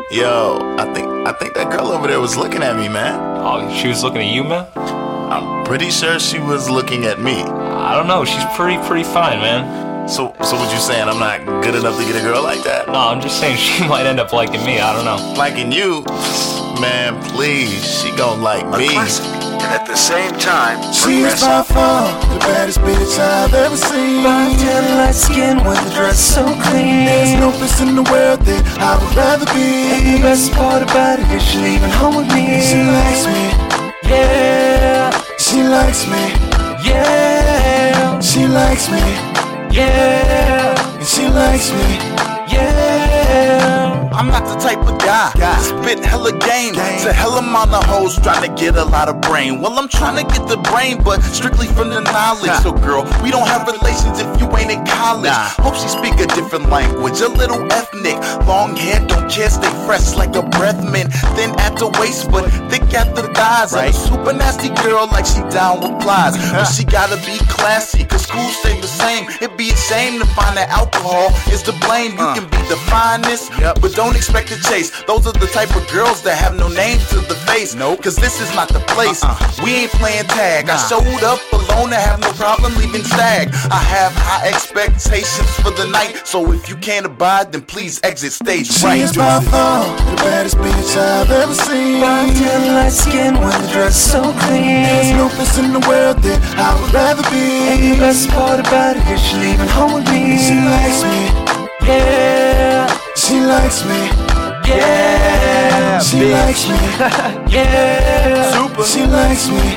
Yo, I think that girl over there was looking at me, man. Oh, she was looking at you, man? I'm pretty sure she was looking at me. I don't know. She's pretty fine, man. So what you saying? I'm not good enough to get a girl like that? No, I'm just saying she might end up liking me. I don't know. Liking you? Man, please. She gon' like me. And at the same time, she is by far the baddest bitch I've ever seen. 5'10", light skin with a dress so clean. There's no place in the world that I would rather be. And the best part about it is she leaving home with me. She likes me, yeah. she likes me, yeah. she likes me, yeah. and she likes me, yeah. I'm not the type of guy spit hella game to hell amount of hoes trying to get a lot of brain. Well, I'm trying to get the brain, but strictly from the knowledge. So girl, we don't have relations if you ain't in college. Hope she speak a different language, a little ethnic. Long hair, don't care, stay fresh like a breath mint. Thin at the waist, but thick at the thighs. I'm a super nasty girl, like she down with plies. But she gotta be classy, cause school stay the same. It'd be a shame to find that alcohol is to blame. You can be the finest, but don't expect to chase. Those are the type of girls that have no name to the face. Cause this is not the place. We ain't playing tag. I showed up alone, I have no problem leaving stag. I have high expectations for the night, so if you can't abide, then please exit stage right. She is by far the baddest bitch I've ever seen. 5'10", light skin with a dress so clean. There's no place in the world that I would rather be. And the best part about it is she leaving home with me. She likes me, yeah. she likes me, yeah. she likes me, yeah. Super. she likes me,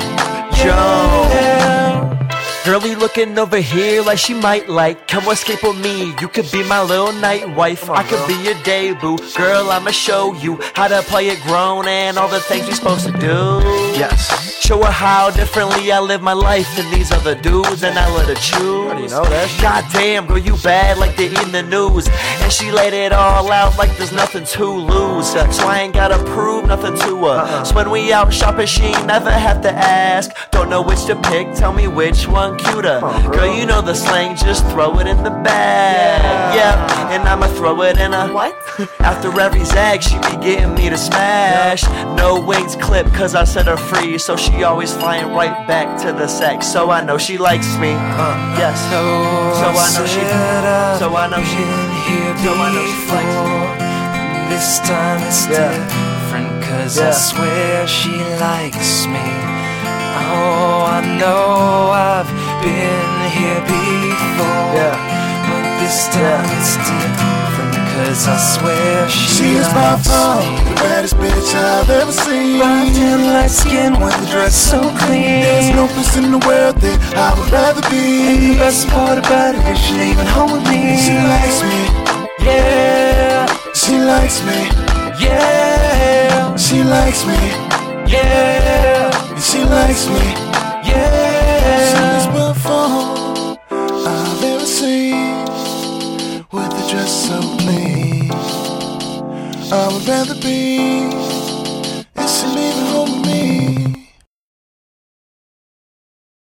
Yeah. Girlie looking over here like she might like. Come escape with me, you could be my little night wife. I could be your debut. Girl, I'ma show you how to play it grown and all the things you're supposed to do. Yes. Show her how differently I live my life than these other dudes, and I let her choose. You know that. God damn, girl, you bad like they in the news. And she laid it all out like there's nothing to lose. So I ain't gotta prove nothing to her. So when we out shopping, she ain't never have to ask. Don't know which to pick, tell me which one cuter. Girl, you know the slang, just throw it in the bag. Yeah, and I'ma throw it in a What? After every zag, she be getting me to smash. No wings clip, cause I set her free. So she always flying right back to the sack. So I know she likes me. Yes. So I know she. So I know she. So I know she likes me. This time it's different, cause I swear she likes me. Oh, I know I've been here before, but this time it's different, cause I swear she is by likes far me. the baddest bitch I've ever seen. 5'10", light skin with a dress so clean. There's no place in the world that I would rather be. And the best part about it is she leaving home with me. She likes me, yeah. she likes me, Yeah. she likes me, Yeah. and she likes me. Yeah. She is by far I've ever seen, with a dress so clean. I would rather be